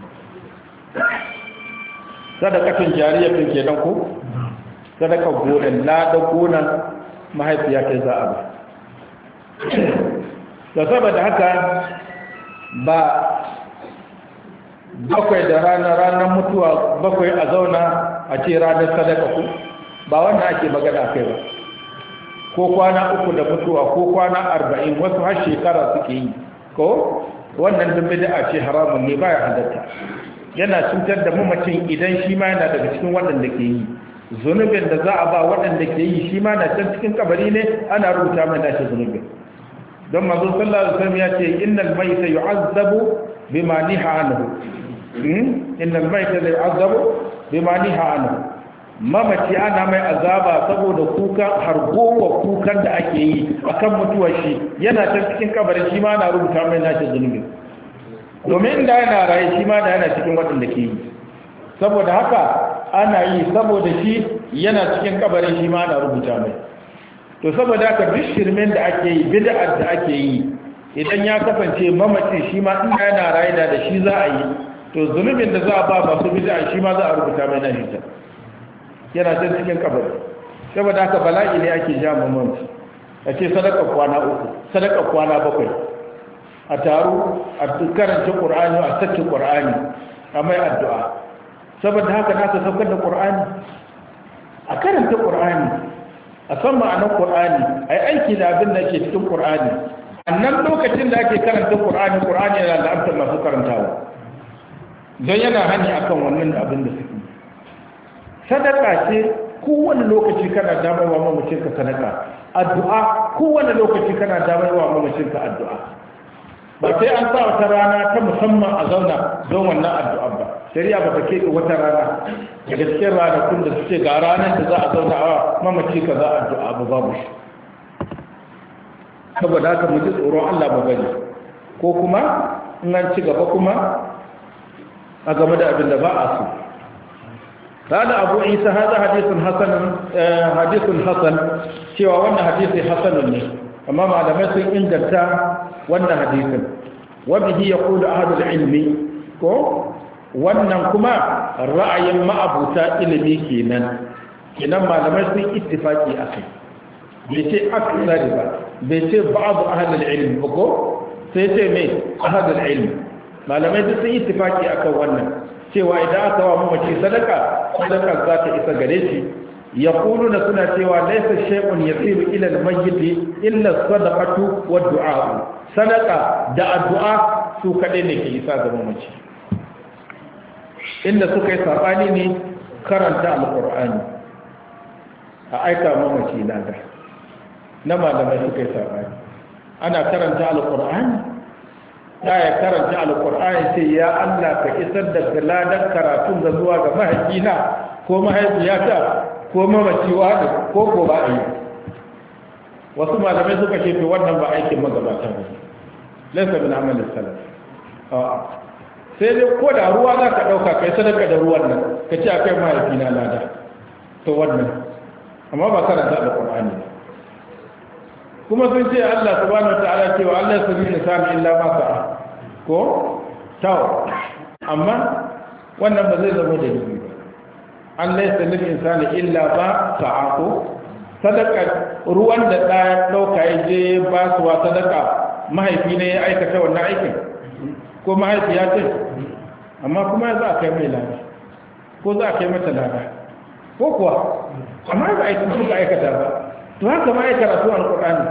sadakatun jariyatun kenan ko sadaka gonan na da gonan mahaifiyata za a ba da saboda haka ba bakwai da ranar ranar mutuwa bakwai a zauna a ce ranar sadaka ku ba wannan ake magana kai ba ko kwana uku da mutuwa ko kwana arba'in wasu har shekara suke yi ko wannan duk bid'a ce haramun ne baya halatta yana cutar da mamacin idan shi ma yana daga cikin waɗanda ke yi zunubin da za a ba waɗanda ke yi shi ma na can cikin kabari ne ana rubuta mai nashi zunubin don manzo sallallahu alaihi wasallam ya ce innal mayta yu'azzabu bima niha anhu innal mayta yu'azzabu bima niha anhu mamaci ana mai azaba saboda kuka hargowa kukan da ake yi akan mutuwar shi yana can cikin kabarin shi ma na rubuta mai nashi zunubi domin da yana raye shi ma da yana cikin waɗanda ke yi saboda haka ana yi saboda shi yana cikin kabarin shi ma na rubuta mai to saboda haka duk shirmen da ake yi bid'ar da ake yi idan ya kasance mamaci shi ma in yana raye da shi za a yi to zunubin da za a ba masu bid'a shi ma za a rubuta mai nan hita yana can cikin kabari saboda haka bala'i ne ake ja mamaci a ce sadaka kwana uku sadaka kwana bakwai a taru a karanta qur'ani a saki qur'ani a mai addu'a saboda haka na ta saukar da qur'ani a karanta qur'ani a san ma'anar qur'ani ai aiki da abin da ke cikin qur'ani annan lokacin da ake karanta qur'ani qur'ani yana da amsa masu karantawa don yana hani akan wannan abin da suke sadaka ce kowane lokaci kana damar wa mamacin ka sadaka addu'a kowane lokaci kana damar wa mamacin ka addu'a ba sai an sa wata rana ta musamman a zauna don wannan addu'a ba shari'a ba ta keɓe wata rana daga cikin ranakun da suke ga ranar da za a zauna a mamaci ka za a addu'a ba babu shi saboda haka mu ji tsoron Allah ba bane ko kuma in an ci gaba kuma a game da abin da ba a so قال أبو عيسى هذا حديث حسن حديث حسن cewa wannan hadisi hasanun ne amma malamai sun inganta wannan hadisin wa bihi yaqulu ahlul ilmi ko wannan kuma ra'ayin ma'abuta ilimi kenan kenan malamai sun ittifaki akai bai ce aksari ba bai ce ba'd ahlul ilmi ko sai ce me ahlul ilmi malamai sun ittifaki akan wannan cewa idan aka wa mamaci sadaka sadaka za ta isa gare shi yaquluna suna cewa laysa shay'un yasiru ila al-mayyit illa sadaqatu wa du'a sadaqa da addu'a su kadai ne ke isa ga mamaci inda suka yi sabani ne karanta alqur'ani a aika mamaci lada na malamai suka yi sabani ana karanta alqur'ani da ya karanta alqur'ani sai ya Allah ka isar da ladan karatun ga zuwa ga mahaifina ko mahaifiyata ko mamaciwa da ko ko ba a yi wasu malamai suka ce to wannan ba aikin magabata ba laisa min amalin salaf sai dai ko da ruwa za ka ɗauka kai sadaka da ruwan nan ka ce akai mahaifina lada to wannan amma ba karanta alqur'ani kuma sun ce Allah subhanahu wataala cewa Allah ya sabi insani illa ma sa'a ko taw amma wannan ba zai zama da dalili ba Allah ya sabi insani illa ma sa'a ko sadaka ruwan da da dauka ya je ba su wa sadaka mahaifi ne ya aikata wannan aikin ko mahaifi ya ce amma kuma za a kai mai lada ko za a kai mata lada ko kuwa amma ba aikin suka aikata ba to haka ma ya karatu alqur'ani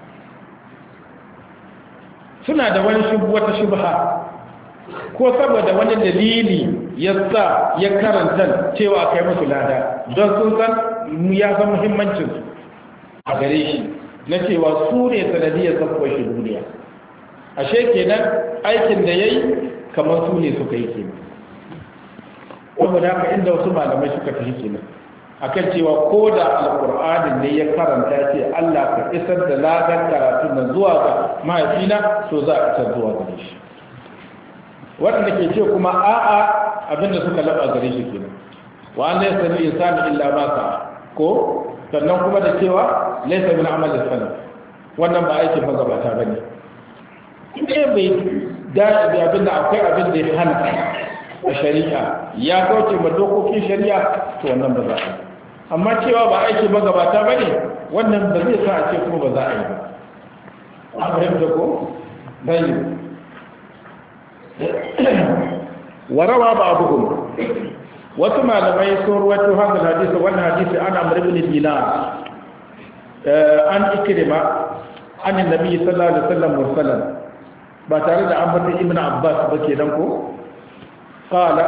suna da wani shubu wata shubha ko saboda wani dalili yasa ya karanta cewa kai musu lada don sun san ya san muhimmancin a gare shi na cewa su ne sanadiyar sabuwar shi duniya ashe kenan aikin da yayi kamar su ne suka yi kenan saboda haka inda wasu malamai suka tafi kenan akan cewa ko da alƙur'anin ne ya karanta ce Allah ka isar da ladan karatun nan zuwa ga mahaifina to za a isar zuwa gare shi waɗanda ke ce kuma a'a abinda suka laba gare shi kenan wa an laysa lil insani illa ma sa'a ko sannan kuma da cewa laysa min amalin salaf wannan ba aikin magabata bane in bai da abinda akwai abin da ya hana a shari'a ya kauce ma dokokin shari'a to wannan ba za a yi amma cewa ba aiki magabata ba ne wannan ba zai sa a ce kuma ba za a yi ba a fahimta ko? bayi warawa ba abubuwan wasu malamai sun ruwaito hankali hadisi wannan hadisi ana marbin dinar an ikirima an nabi sallallahu alaihi wasallam mursalan ba tare da an bata ibn abbas ba ke dan ko qala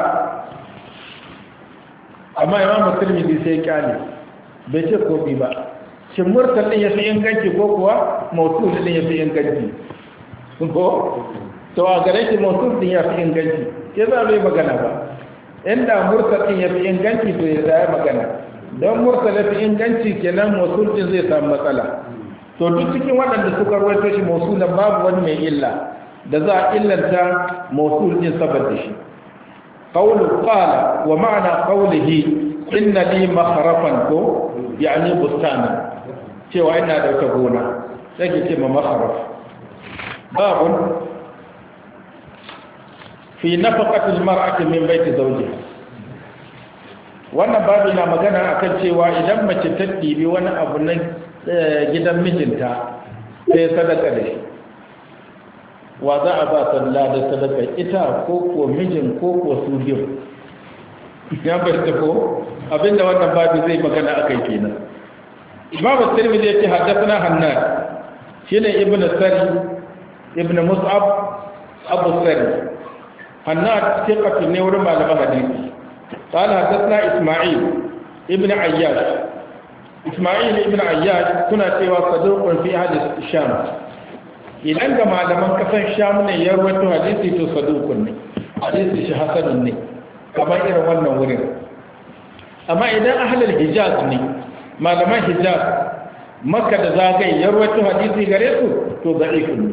amma imam tirmidhi sai kyale bai ce ko bi ba shin mursal din yafi inganci ko kuwa mawsul din yafi inganci ko to a gare shi mawsul din yafi inganci ke za bai magana ba inda mursal din yafi inganci to ya zai magana don mursal yafi inganci kenan mawsul din zai samu matsala to duk cikin waɗanda suka rawaito shi mawsulan babu wani mai illa da za a illanta mawsul din saboda shi قوله قال ومعنى قوله إن لي مخرفا يعني بستانا cewa ina da wata gona sai ke ce ma makharaf babun fi nafaqatil mar'ati min baiti zawjiha. Wannan babu na magana akan cewa idan mace ta ɗibi wani abu na gidan mijinta sai sadaka da shi, wa za a ba sallah da sadaka, ita ko ko mijin ko ko su biyu? Ya barta ko abinda wannan babu zai magana akai kenan. Imam at-Tirmidhi yace haddathana Hannad shine ibn Sari ibn Mus'ab Abu Sari. Hannad thiqatu ne wurin malaman hadisi. قال حدثنا إسماعيل ابن عياش. إسماعيل ابن عياش كنا سوى صدوق في أهل الشام. إذا عندما لمن كفن الشام يروي حديثي تو صدوق حديثي حسن كما يرى wannan wurin. Amma idan ahlul Hijaz ne malaman Hijaz Makka da zagaye ya rawaito hadisi gare su to da'ifun ne.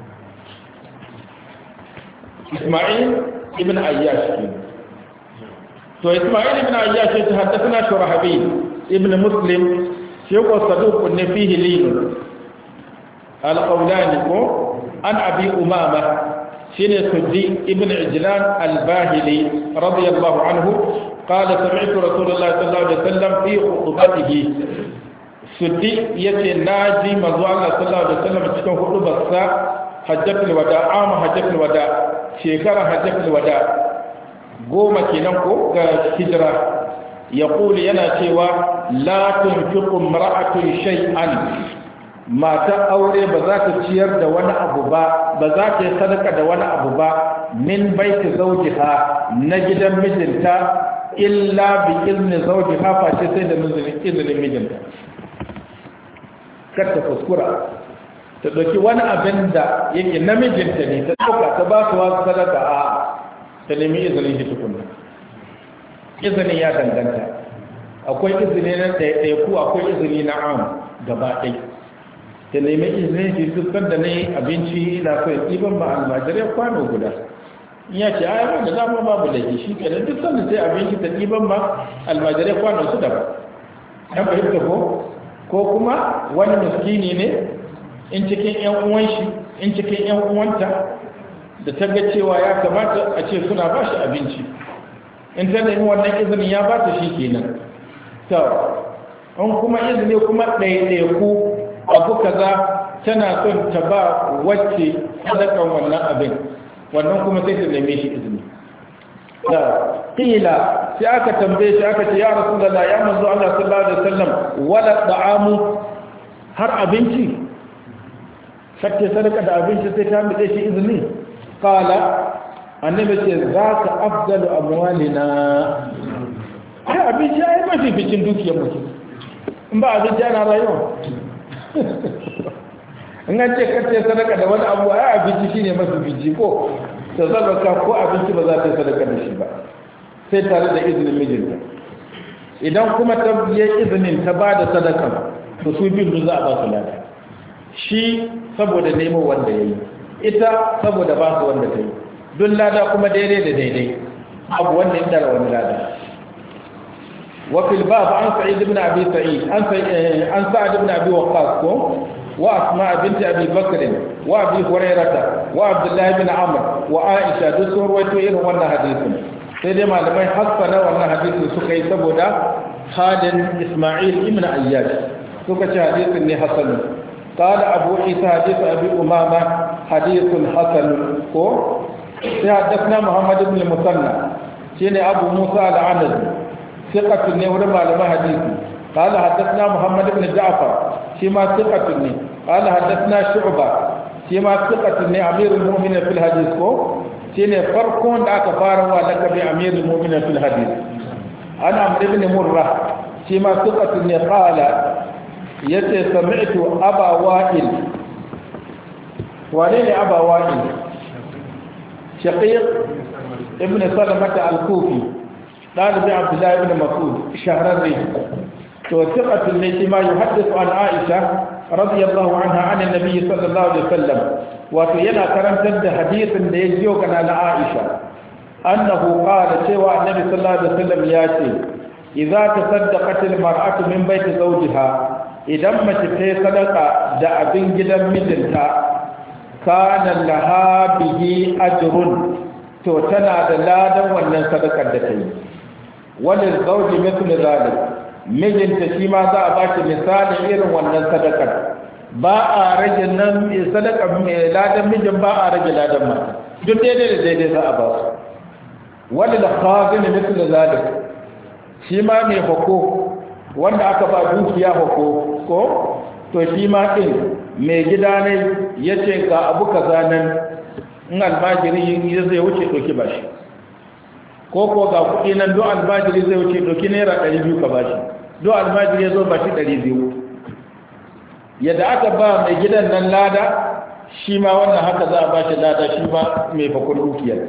Isma'il ibn Ayyash to Isma'il ibn Ayyash ya haddathana Shurahabil ibn Muslim shi ko saduq ne fihi lin al-Qawlani ko an Abi Umama shine Suddi ibn Ijlan al-Bahili radiyallahu anhu قال سمعت رسول الله صلى الله عليه وسلم في خطبته سدي يتي ناجي مزو الله صلى الله عليه وسلم cikin hudubarsa hajjatul wada am hajjatul wada shekara hajjatul wada goma kenan ko ga hijira yaqul yana cewa la tunfiqu imra'atun shay'an mata aure ba za ta ciyar da wani abu ba ba za ta yi sadaka da wani abu ba min baiti zawjiha na gidan mijinta illa bi izni zawjiha fa ce sai da izinin mijinta. Kar ta kuskura ta ɗauki wani abin da yake namijinta ne ta ɗauka ta ba su wasu sadaka a ta nemi izinin shi tukunna. Izinin ya danganta, akwai izini na ɗaiɗaiku akwai izini na am gaba ɗai. Ta nemi izinin shi duk da na yi abinci na so ya ɗiban ba almajirai kwano guda. In ya ce a yawan da dama babu laifi shi kenan duk sanda sai abinci ta ɗiban ma almajirai kwano su daban. Yan fahimta ko? Ko kuma wani miskini ne in cikin ‘yan uwan shi in cikin ‘yan uwanta da ta ga cewa ya kamata a ce suna ba shi abinci in ta nemi wannan izinin ya ba ta shi kenan. To, in kuma izini kuma ɗaiɗaiku abu kaza tana son ta ba wacce sadakan wannan abin wannan kuma sai ta neme shi izini. Da ƙila sai aka tambaye shi aka ce ya rasulullah ya manzo Allah sallallahu alaihi wasallam wala da'amu har abinci sakke sadaka da abinci sai ta mide shi izini. Qala annabi ce zaka afdalu amwalina ai abinci ai mafi bikin dukiyar mutum in ba abinci ana rayuwa in an ce kace sadaka da wani abu ai abinci shine mafi biji ko ta sadaka ko abinci ba za ta yi sadaka da shi ba sai tare da izinin mijinta. Idan kuma ta yi izinin ta ba da sadaka to su bin za a ba su lada, shi saboda neman wanda ya yi, ita saboda ba su wanda ta yi, don lada kuma daidai da daidai abu wanda ya dara wani lada. وفي الباب عن سعيد بن أبي سعيد عن سعد بن أبي وقاص وأسماء بنت أبي بكر وأبي هريرة وعبد الله بن عمرو وعائشة دسور وتوين وانا حديث سيدي ما لم يحصل وانا حديث سكي سبودا خالد إسماعيل ابن أياش سكي حديث اللي حسن. قال أبو عيسى حديث أبي أمامة حديث حسن حدثنا محمد بن المثنى شيني أبو موسى العنزي ثقة ورمى لما حديث. قال حدثنا محمد بن جعفر شما ثقة قال حدثنا شعبة شما ثقة أمير المؤمنين في الحديث شما فرقون دعك فاروا لك بأمير المؤمنين في الحديث. أنا عمرو بن مرة شما ثقة قال يتي سمعت أبا وائل ولين أبا وائل شقيق ابن سلمة الكوفي طالب عبد الله بن مسعود شهرري وثقة التي ما يحدث عن عائشة رضي الله عنها عن النبي صلى الله عليه وسلم وفينا كرمت حديث ليجيو كان على عائشة أنه قال سوى النبي صلى الله عليه وسلم ياتي إذا تصدقت المرأة من بيت زوجها إذا ما تتي صدقة دا أبن جدا مدنتا kana laha bihi ajrun to tana da ladan wannan sadakar da ta yi walil zawji mithlu zalik mijinta shi ma za a baki misalin irin wannan sadakar ba a rage nan sadakar ladan mijin ba a rage ladan mata duk daidai da daidai za a ba su walil khazin mithlu zalik shi ma mai hako wanda aka ba dukiya hako ko to shi ma din mai gida ne yace ga abu kaza nan in albajiri ya zai wuce doki ba shi ko ko ga kuɗi nan do albajiri zai wuce doki naira ɗari biyu ka ba shi do albajiri ya zo ba shi ɗari biyu yadda aka ba mai gidan nan lada shi ma wannan haka za a ba shi lada shi ma mai fakon dukiyar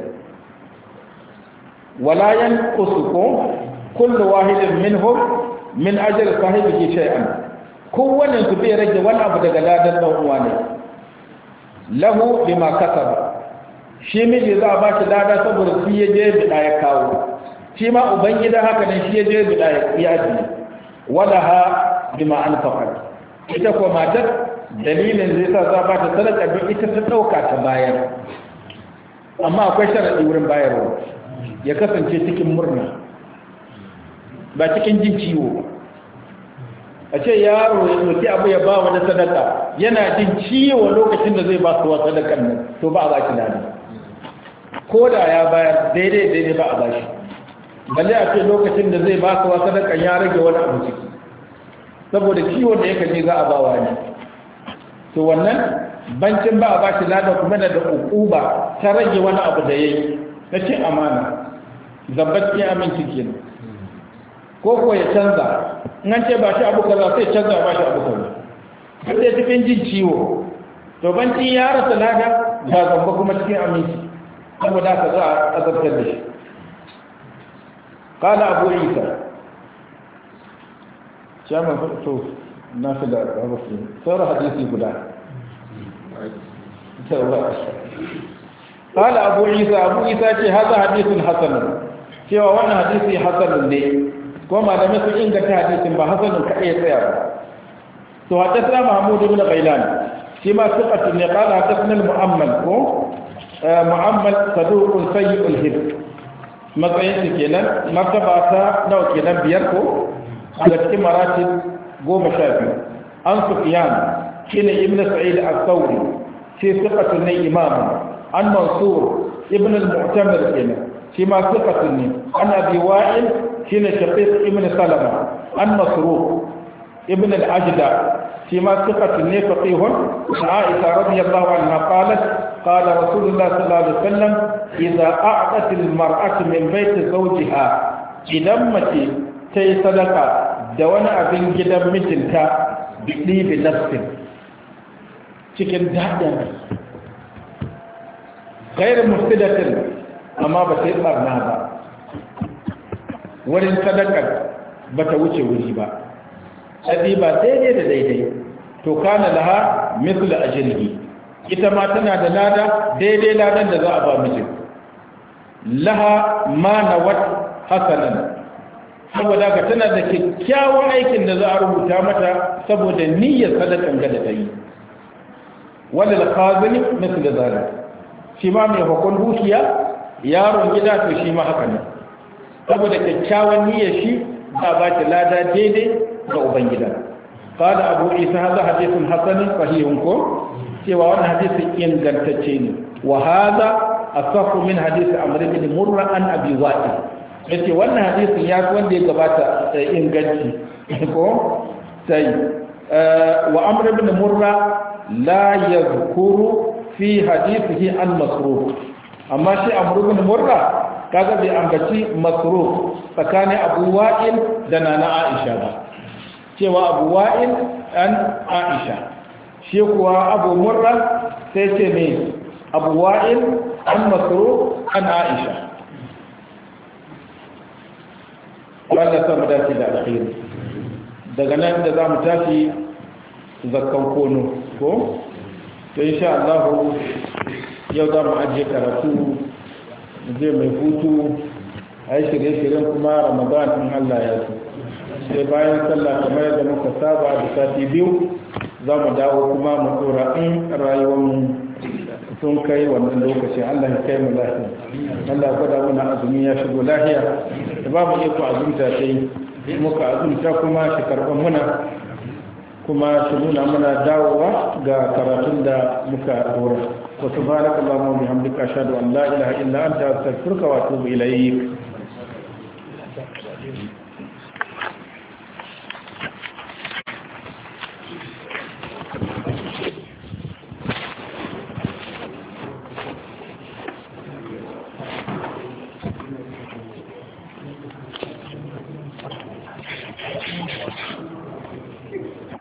wala yanqusu kullu wahidin minhum min ajri sahibihi shay'an kowanne su bai rage wani abu daga ladan dan uwa ne lahu bima kasaba shi miji za a ba shi lada saboda shi ya je bida ya kawo shi ma ubangida haka ne shi ya je bida ya ji wala ha bima anfaqat ita ko matar dalilin zai sa za ba ta sadaka don ita ta dauka ta bayar amma akwai sharadi wurin bayarwa ya kasance cikin murna ba cikin jin ciwo a ce yaro ya doki abu ya ba wani sadaka yana jin ciwo lokacin da zai ba su wa sadakan nan to ba a ba shi lada ko da ya bayar daidai daidai ba a ba shi balle a ce lokacin da zai ba su wa sadakan ya rage wani abu ciki saboda ciwon da yake ji za a ba wa ne to wannan bancin ba a ba shi lada kuma da ukuba ta rage wani abu da yayi na ce amana zabbatin aminci kenan ko ko ya canza in an ce ba shi abu kaza sai canza ba shi abu kaza sai cikin jin ciwo to bancin ya rasa lada ba zamba kuma cikin aminci saboda ka za a azabtar da shi kala abu isa shaman to na fi da rabafi sauran hadisi guda kala abu isa abu isa ce haza hadisun hasanun cewa wannan hadisi hasanun ne ko malamai sun inganta hadisin ba hasanun ka iya tsaya ba to hadasa mahmud ibn ghailan shi ma thiqatun ne qala hadathana al-mu'ammal ko mu'ammal saduqun sayyi'ul hifz matsayin shi kenan martaba ta nawa kenan biyar ko daga cikin maratib goma sha biyu an sufyan shine ibn sa'id al-thawri shi thiqatun ne imam an mansur ibn al-mu'tamir kenan shi ma thiqatun ne an abi wa'il shine shaqiq ibn salama an masruq ibn al-ajda shi ma thiqatun ne faqihun aisha radiyallahu anha qalat قال رسول الله صلى الله عليه وسلم إذا أعطت المرأة من بيت زوجها إذا متي تي صدقة دون أبن جدا مجنتا بطيب نفس cikin daɗin غير مفسدة amma ba ta yi ɓarna ba wurin sadakar ba ta wuce wuri ba sadi ba daidai da daidai to kana laha mithlu ajrihi ita ma tana da lada daidai ladan da za a ba mijin laha ma nawat hasanan saboda ka tana da kyakkyawan aikin da za a rubuta mata saboda niyyar sadakan ga da ta yi wala al-khazini mithlu zalik shi ma mai hukun dukiya yaron gida to shi ma haka ne saboda kyakkyawan niyyar shi za ba ta lada daidai ga ubangida qala abu isa hadha hadithun hasanun sahihun ko cewa wannan hadisi ingantacce ne wa hadha asahhu min hadisi amr ibn murra an abi wa'il yace wannan hadisin ya fi wanda ya gabata inganci ko sai wa amr ibn murra la yadhkuru fi hadithihi an masruq amma shi amr ibn murra kaga bai ambaci masruq tsakanin abu wa'il da nana aisha ba cewa abu wa'il an aisha shi kuwa abu murra sai ce ne abu wa'il an masruq an aisha wanda sama dace da alkhairi daga nan da za mu tashi zakkan kono ko to insha Allah yau za mu ajiye karatu zai mai hutu a yi shirye-shiryen kuma ramadan in Allah ya so sai bayan sallah kamar yadda muka saba da sati biyu za mu dawo kuma mu tsora in rayuwar sun kai wannan lokacin. Allah ya kai mu lafiya, Allah ya gwada muna azumi ya shigo lafiya, da ba mu iko azumta sai muka azumta kuma shi karɓar muna kuma shi nuna muna dawowa ga karatun da muka dora. wa subhanakallahumma wa bihamdika ashhadu an la ilaha illa anta astaghfiruka wa atubu ilayk.